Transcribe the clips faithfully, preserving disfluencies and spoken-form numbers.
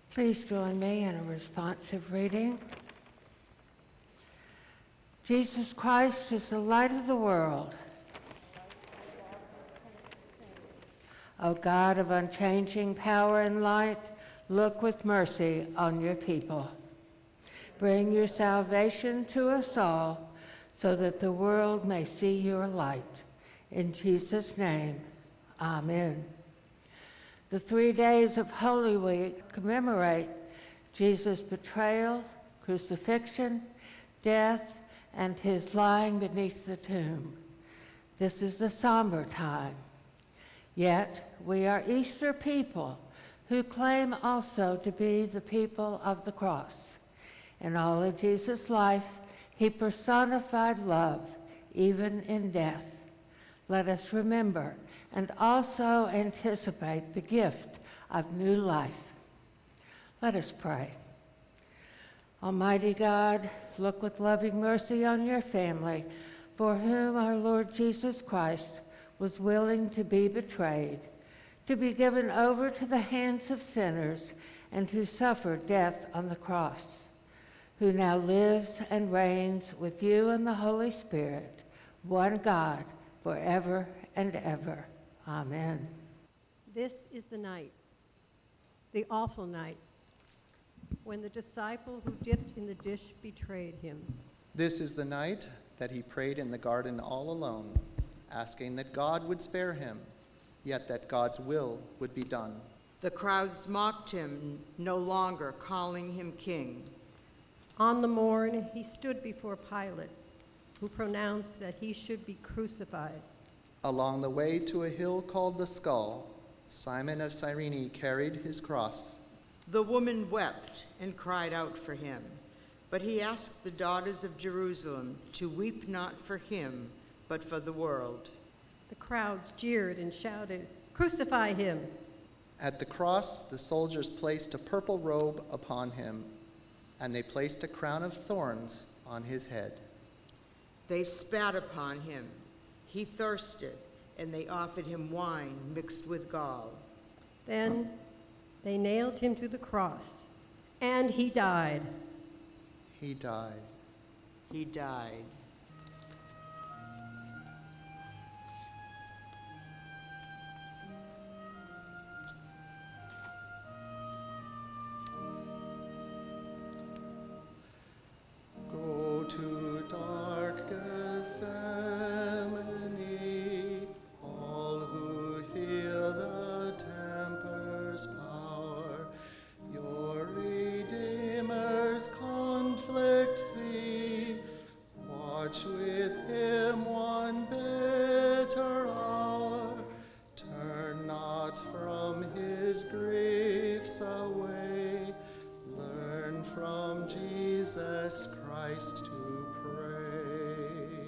Please join me in a responsive reading. Jesus Christ is the light of the world. O God of unchanging power and light, look with mercy on your people. Bring your salvation to us all, so that the world may see your light. In Jesus' name, amen. The three days of Holy Week commemorate Jesus' betrayal, crucifixion, death, and his lying beneath the tomb. This is a somber time. Yet we are Easter people who claim also to be the people of the cross. In all of Jesus' life, he personified love, even in death. Let us remember and also anticipate the gift of new life. Let us pray. Almighty God, look with loving mercy on your family, for whom our Lord Jesus Christ was willing to be betrayed, to be given over to the hands of sinners, and to suffer death on the cross, who now lives and reigns with you and the Holy Spirit, one God, forever and ever. Amen. This is the night, the awful night, when the disciple who dipped in the dish betrayed him. This is the night that he prayed in the garden all alone, asking that God would spare him, yet that God's will would be done. The crowds mocked him, no longer calling him king. On the morn, he stood before Pilate, who pronounced that he should be crucified. Along the way to a hill called the Skull, Simon of Cyrene carried his cross. The woman wept and cried out for him, but he asked the daughters of Jerusalem to weep not for him, but for the world. The crowds jeered and shouted, "Crucify him!" At the cross, the soldiers placed a purple robe upon him, and they placed a crown of thorns on his head. They spat upon him. He thirsted, and they offered him wine mixed with gall. Then they nailed him to the cross, and he died. He died. He died. Go to dark Gethsemane, all who feel the temper's power, your Redeemer's conflict see. Watch with him one bitter hour, turn not from his griefs away, learn from Jesus Christ to pray.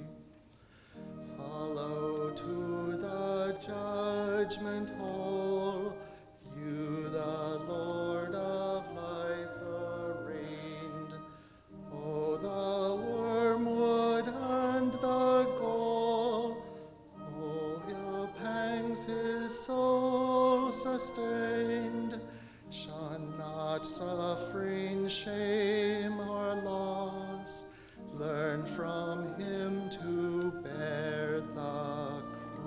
Follow to the judgment hall, view the Lord of life arraigned. Oh, the wormwood and the gall, oh, ill pangs his soul sustained. Shun not suffering, shame, or loss. Learn from him to bear the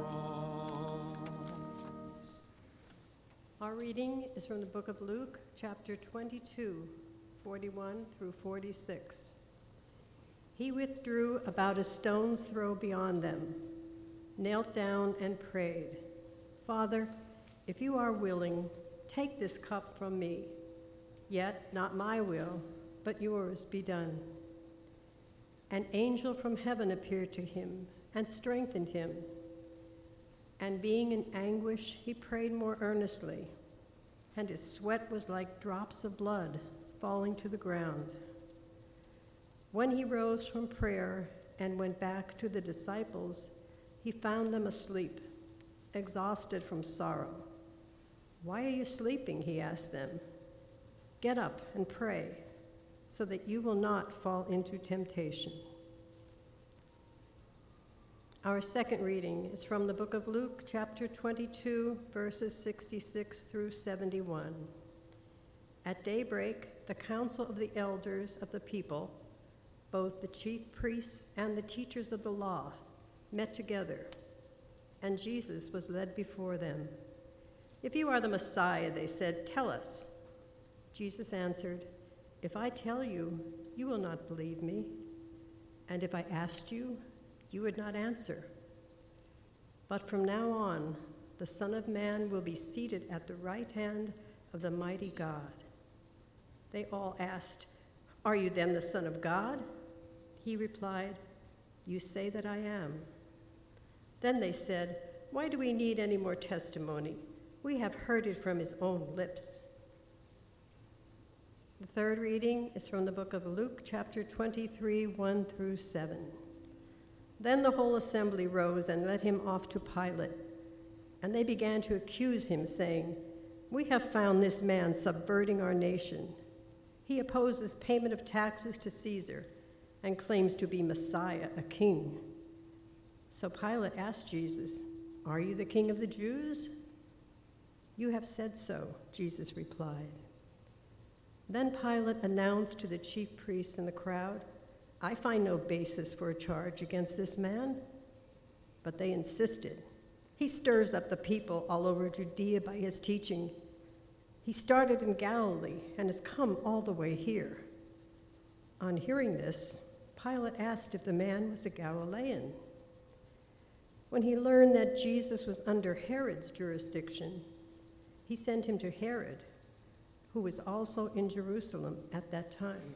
cross. Our reading is from the book of Luke, chapter twenty-two, forty-one through forty-six. He withdrew about a stone's throw beyond them, knelt down and prayed, "Father, if you are willing, take this cup from me, yet not my will, but yours be done." An angel from heaven appeared to him and strengthened him. And being in anguish, he prayed more earnestly, and his sweat was like drops of blood falling to the ground. When he rose from prayer and went back to the disciples, he found them asleep, exhausted from sorrow. "Why are you sleeping?" he asked them. "Get up and pray, so that you will not fall into temptation." Our second reading is from the book of Luke, chapter twenty-two, verses sixty-six through seventy-one. At daybreak, the council of the elders of the people, both the chief priests and the teachers of the law, met together, and Jesus was led before them. "If you are the Messiah," they said, "tell us." Jesus answered, "If I tell you, you will not believe me, and if I asked you, you would not answer. But from now on, the Son of Man will be seated at the right hand of the mighty God." They all asked, "Are you then the Son of God?" He replied, "You say that I am." Then they said, "Why do we need any more testimony? We have heard it from his own lips." The third reading is from the book of Luke, chapter twenty-three, one through seven. Then the whole assembly rose and led him off to Pilate, and they began to accuse him, saying, "We have found this man subverting our nation. He opposes payment of taxes to Caesar and claims to be Messiah, a king." So Pilate asked Jesus, "Are you the king of the Jews?" "You have said so," Jesus replied. Then Pilate announced to the chief priests and the crowd, "I find no basis for a charge against this man." But they insisted, "He stirs up the people all over Judea by his teaching. He started in Galilee and has come all the way here." On hearing this, Pilate asked if the man was a Galilean. When he learned that Jesus was under Herod's jurisdiction, he sent him to Herod, who was also in Jerusalem at that time.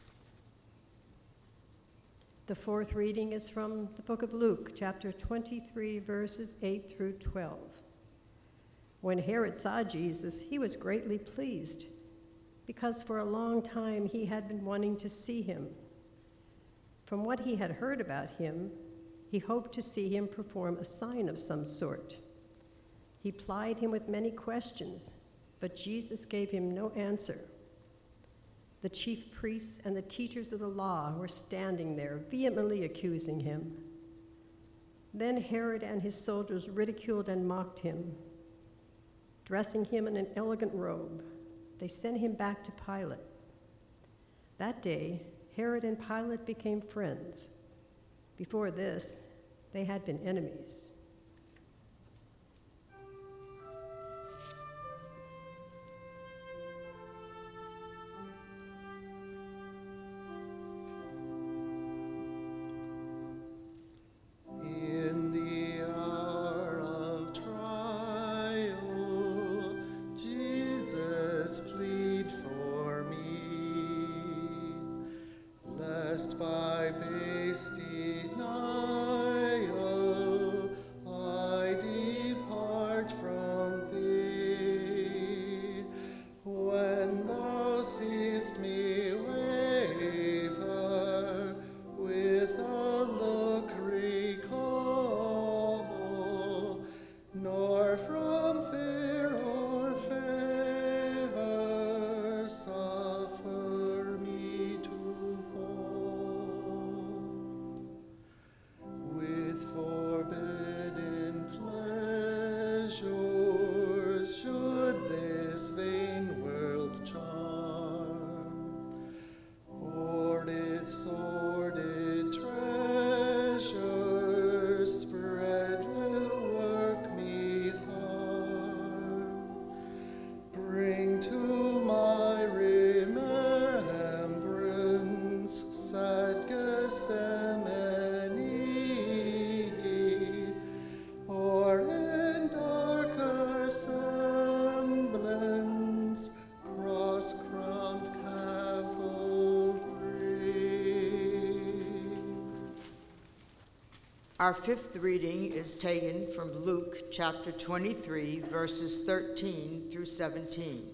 The fourth reading is from the book of Luke, chapter twenty-three, verses eight through twelve. When Herod saw Jesus, he was greatly pleased, because for a long time he had been wanting to see him. From what he had heard about him, he hoped to see him perform a sign of some sort. He plied him with many questions, but Jesus gave him no answer. The chief priests and the teachers of the law were standing there, vehemently accusing him. Then Herod and his soldiers ridiculed and mocked him. Dressing him in an elegant robe, they sent him back to Pilate. That day, Herod and Pilate became friends. Before this, they had been enemies. Our fifth reading is taken from Luke chapter twenty-three, verses thirteen through seventeen.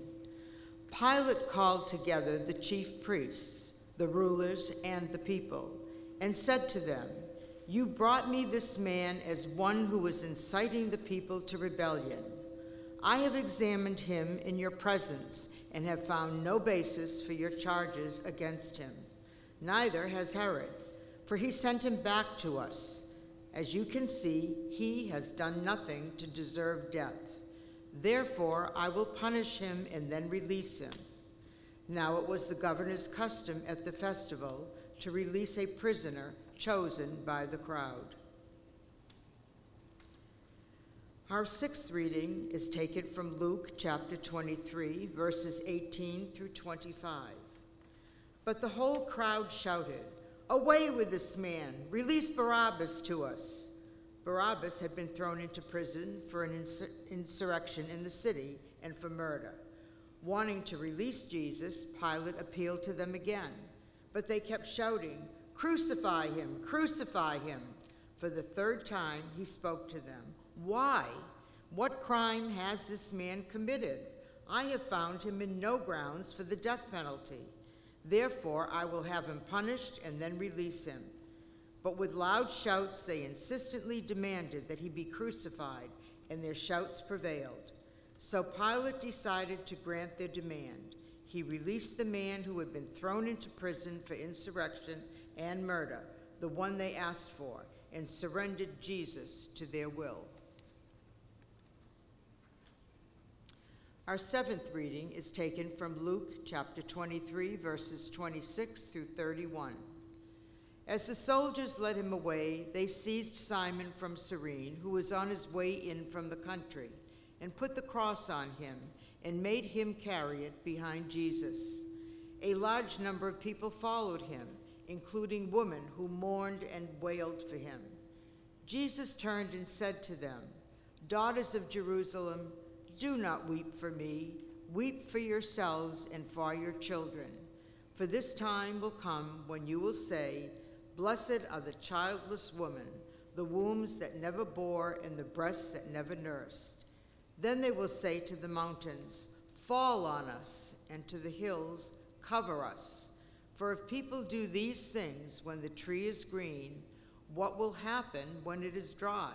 Pilate called together the chief priests, the rulers, and the people, and said to them, "You brought me this man as one who was inciting the people to rebellion. I have examined him in your presence and have found no basis for your charges against him. Neither has Herod, for he sent him back to us. As you can see, he has done nothing to deserve death. Therefore, I will punish him and then release him. Now it was the governor's custom at the festival to release a prisoner chosen by the crowd. Our sixth reading is taken from Luke chapter twenty-three, verses eighteen through twenty-five. But the whole crowd shouted, "Away with this man! Release Barabbas to us!" Barabbas had been thrown into prison for an insur- insurrection in the city and for murder. Wanting to release Jesus, Pilate appealed to them again, but they kept shouting, "Crucify him! Crucify him!" For the third time he spoke to them. "Why? What crime has this man committed? I have found him in no grounds for the death penalty. Therefore I will have him punished and then release him." But with loud shouts they insistently demanded that he be crucified, and their shouts prevailed. So Pilate decided to grant their demand. He released the man who had been thrown into prison for insurrection and murder, the one they asked for, and surrendered Jesus to their will. Our seventh reading is taken from Luke chapter twenty-three, verses twenty-six through thirty-one. As the soldiers led him away, they seized Simon from Cyrene, who was on his way in from the country, and put the cross on him and made him carry it behind Jesus. A large number of people followed him, including women who mourned and wailed for him. Jesus turned and said to them, "Daughters of Jerusalem, do not weep for me. Weep for yourselves and for your children. For this time will come when you will say, 'Blessed are the childless women, the wombs that never bore and the breasts that never nursed.' Then they will say to the mountains, 'Fall on us,' and to the hills, 'Cover us.' For if people do these things when the tree is green, what will happen when it is dry?"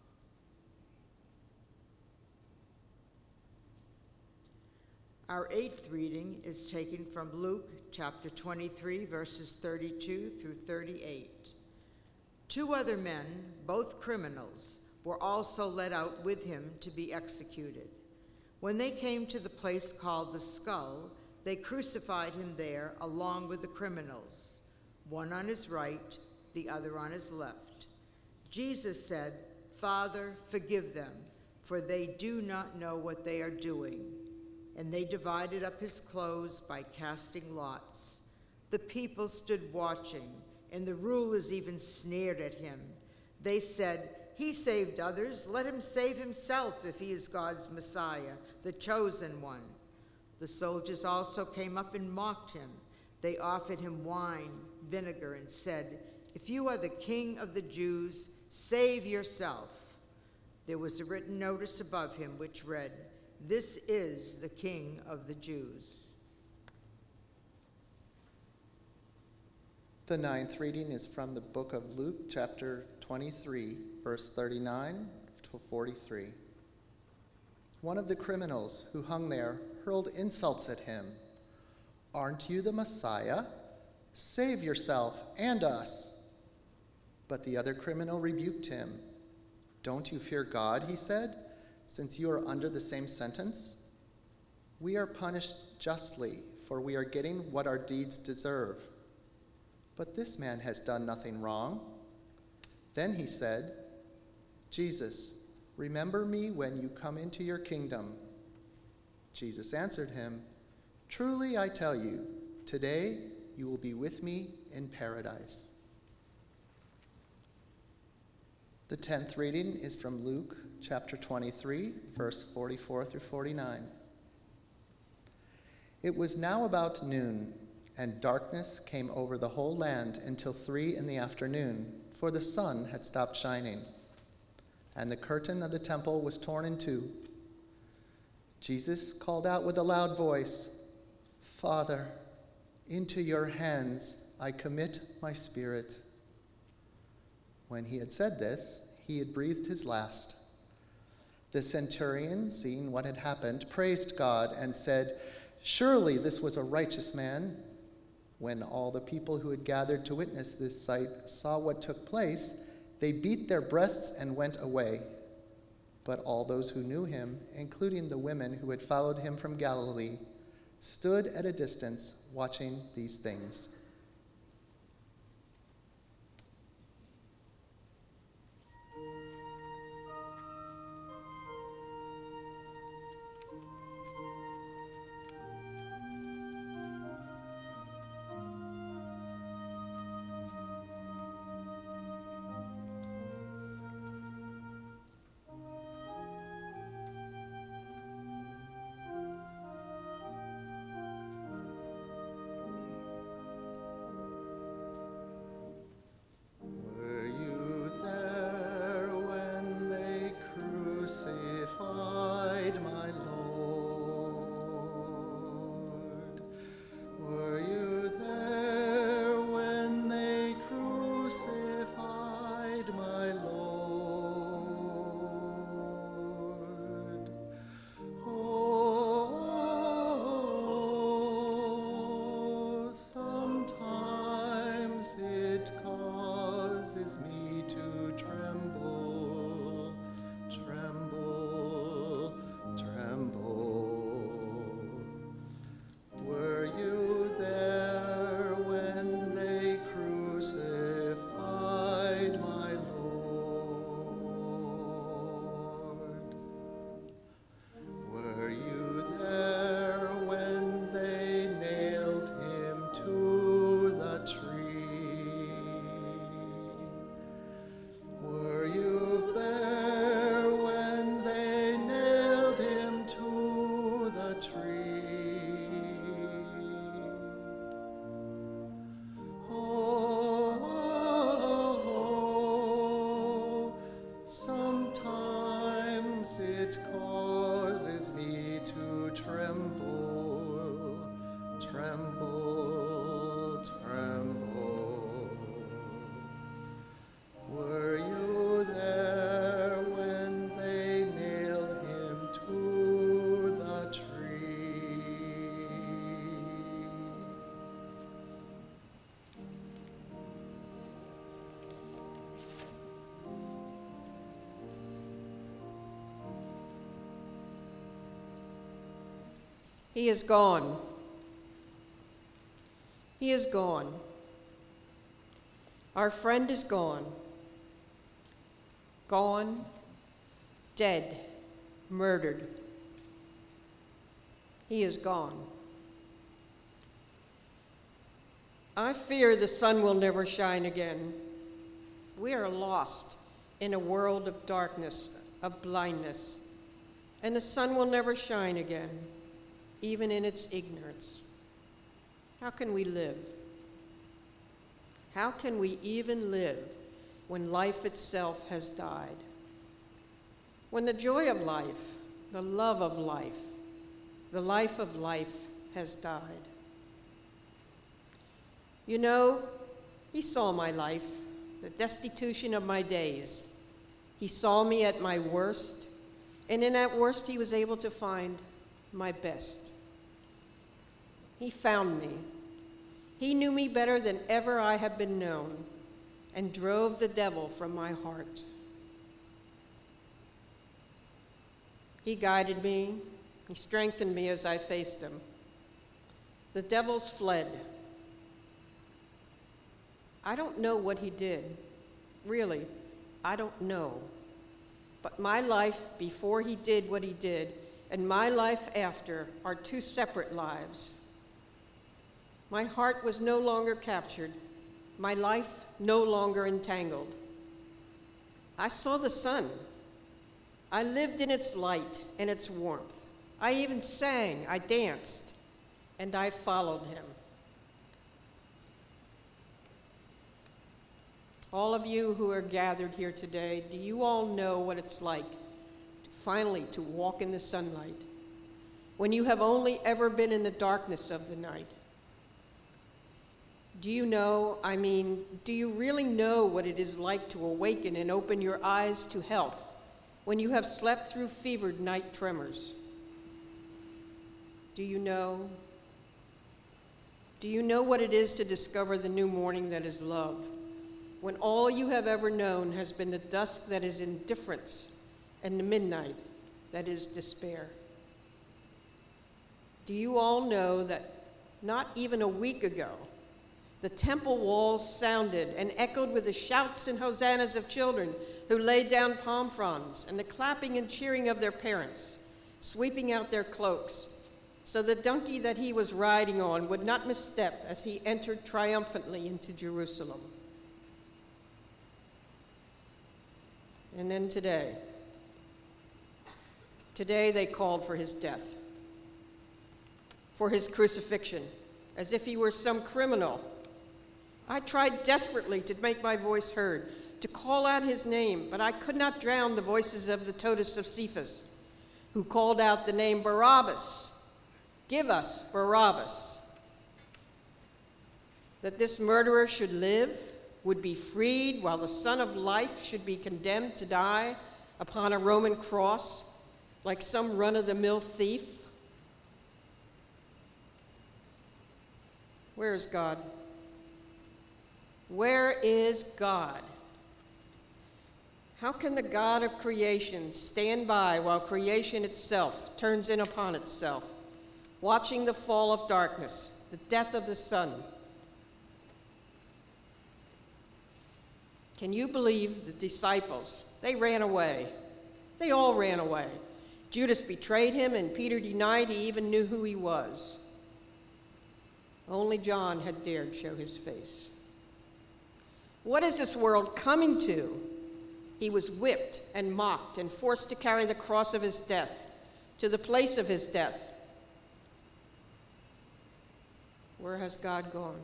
Our eighth reading is taken from Luke chapter twenty-three, verses thirty-two through thirty-eight. Two other men, both criminals, were also led out with him to be executed. When they came to the place called the Skull, they crucified him there along with the criminals, one on his right, the other on his left. Jesus said, "Father, forgive them, for they do not know what they are doing." And they divided up his clothes by casting lots. The people stood watching, and the rulers even sneered at him. They said, "He saved others. Let him save himself if he is God's Messiah, the chosen one." The soldiers also came up and mocked him. They offered him wine, vinegar, and said, "If you are the king of the Jews, save yourself." There was a written notice above him which read, "This is the King of the Jews." The ninth reading is from the book of Luke, chapter twenty-three, verse thirty-nine to forty-three. One of the criminals who hung there hurled insults at him. "Aren't you the Messiah? Save yourself and us." But the other criminal rebuked him. "Don't you fear God," he said, "since you are under the same sentence? We are punished justly, for we are getting what our deeds deserve. But this man has done nothing wrong." Then he said, "Jesus, remember me when you come into your kingdom." Jesus answered him, "Truly I tell you, today you will be with me in paradise." The tenth reading is from Luke chapter twenty-three, verse forty-four through forty-nine. It was now about noon, and darkness came over the whole land until three in the afternoon, for the sun had stopped shining, and the curtain of the temple was torn in two. Jesus called out with a loud voice, "Father, into your hands I commit my spirit." When he had said this, he had breathed his last. The centurion, seeing what had happened, praised God and said, "Surely this was a righteous man." When all the people who had gathered to witness this sight saw what took place, they beat their breasts and went away. But all those who knew him, including the women who had followed him from Galilee, stood at a distance watching these things. He is gone. He is gone. Our friend is gone. Gone, dead, murdered. He is gone. I fear the sun will never shine again. We are lost in a world of darkness, of blindness, and the sun will never shine again, even in its ignorance. How can we live? How can we even live when life itself has died? When the joy of life, the love of life, the life of life has died. You know, he saw my life, the destitution of my days. He saw me at my worst, and in that worst he was able to find my best. He found me. He knew me better than ever I have been known, and drove the devil from my heart. He guided me. He strengthened me as I faced him. The devils fled. I don't know what he did. Really, I don't know. But my life before he did what he did, and my life after, are two separate lives. My heart was no longer captured. My life no longer entangled. I saw the sun. I lived in its light and its warmth. I even sang, I danced, and I followed him. All of you who are gathered here today, do you all know what it's like to finally to walk in the sunlight when you have only ever been in the darkness of the night? Do you know, I mean, do you really know what it is like to awaken and open your eyes to health when you have slept through fevered night tremors? Do you know? Do you know what it is to discover the new morning that is love, when all you have ever known has been the dusk that is indifference and the midnight that is despair? Do you all know that not even a week ago, the temple walls sounded and echoed with the shouts and hosannas of children who laid down palm fronds and the clapping and cheering of their parents, sweeping out their cloaks, so the donkey that he was riding on would not misstep as he entered triumphantly into Jerusalem. And then today, today they called for his death, for his crucifixion, as if he were some criminal. I tried desperately to make my voice heard, to call out his name, but I could not drown the voices of the totus of Cephas, who called out the name Barabbas. Give us Barabbas. That this murderer should live, would be freed, while the Son of Life should be condemned to die upon a Roman cross like some run-of-the-mill thief. Where is God? Where is God? How can the God of creation stand by while creation itself turns in upon itself, watching the fall of darkness, the death of the sun? Can you believe the disciples? They ran away. They all ran away. Judas betrayed him, and Peter denied he even knew who he was. Only John had dared show his face. What is this world coming to? He was whipped and mocked and forced to carry the cross of his death to the place of his death. Where has God gone?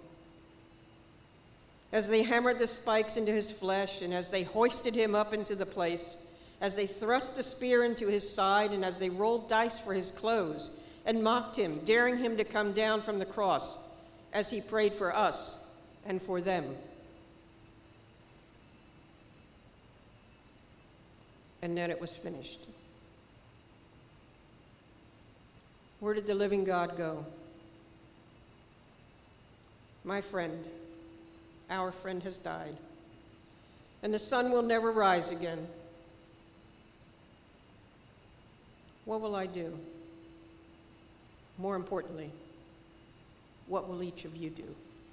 As they hammered the spikes into his flesh, and as they hoisted him up into the place, as they thrust the spear into his side, and as they rolled dice for his clothes, and mocked him, daring him to come down from the cross, as he prayed for us and for them. And then it was finished. Where did the living God go? My friend, our friend has died, and the sun will never rise again. What will I do? More importantly, what will each of you do?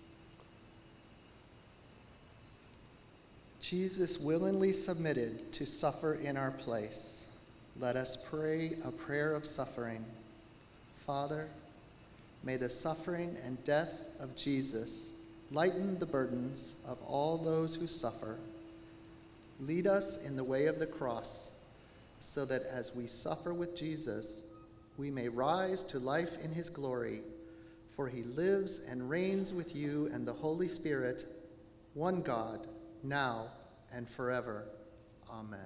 Jesus willingly submitted to suffer in our place. Let us pray a prayer of suffering. Father, may the suffering and death of Jesus lighten the burdens of all those who suffer. Lead us in the way of the cross, so that as we suffer with Jesus, we may rise to life in his glory, for he lives and reigns with you and the Holy Spirit, one God, now and forever. Amen.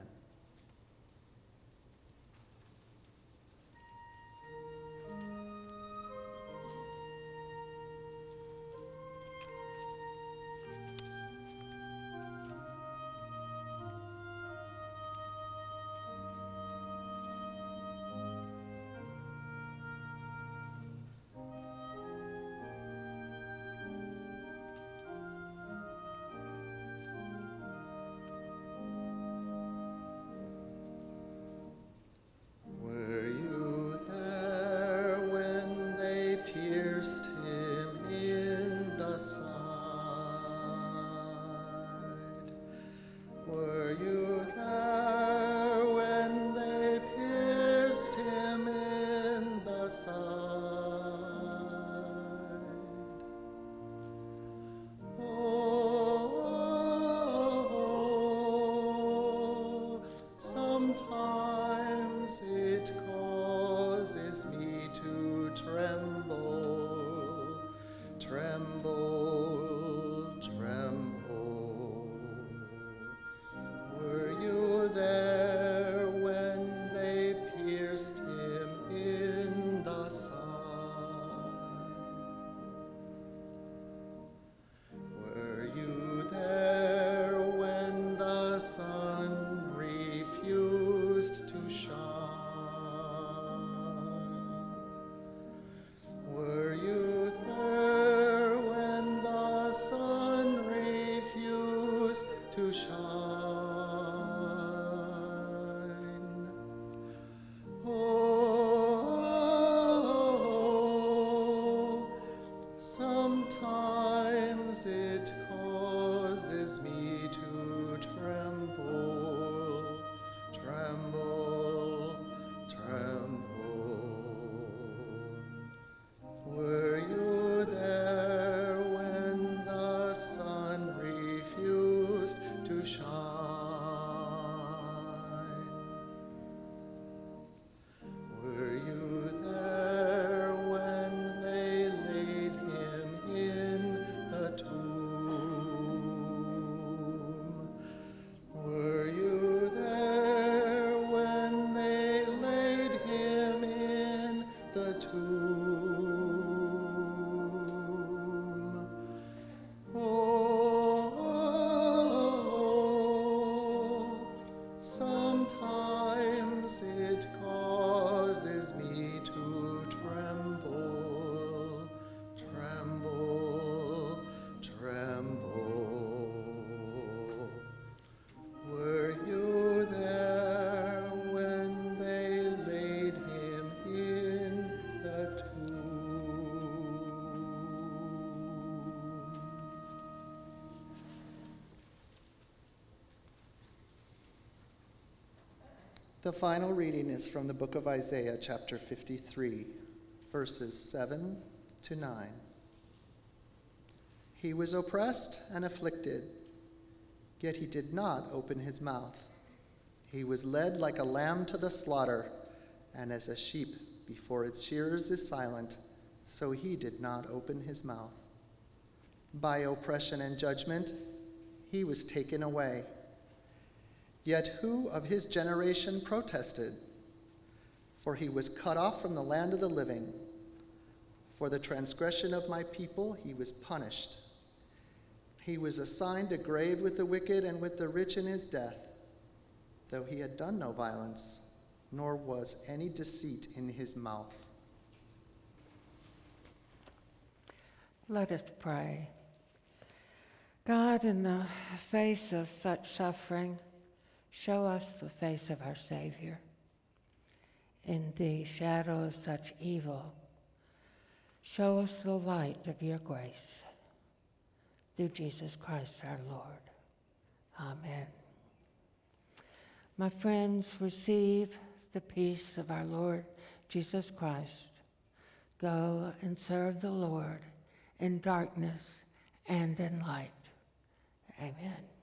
Sometimes it causes me to tremble, tremble, tremble. Were you there when they pierced him in the side? Were you there when the sun refused to shine? Were you there when The final reading is from the book of Isaiah, chapter fifty-three, verses seven to nine. He was oppressed and afflicted, yet he did not open his mouth. He was led like a lamb to the slaughter, and as a sheep before its shearers is silent, so he did not open his mouth. By oppression and judgment he was taken away. Yet who of his generation protested? For he was cut off from the land of the living. For the transgression of my people he was punished. He was assigned a grave with the wicked and with the rich in his death, though he had done no violence, nor was any deceit in his mouth. Let us pray. God, in the face of such suffering, show us the face of our Savior. In the shadow of such evil, show us the light of your grace. Through Jesus Christ our Lord. Amen. My friends, receive the peace of our Lord Jesus Christ. Go and serve the Lord in darkness and in light. Amen.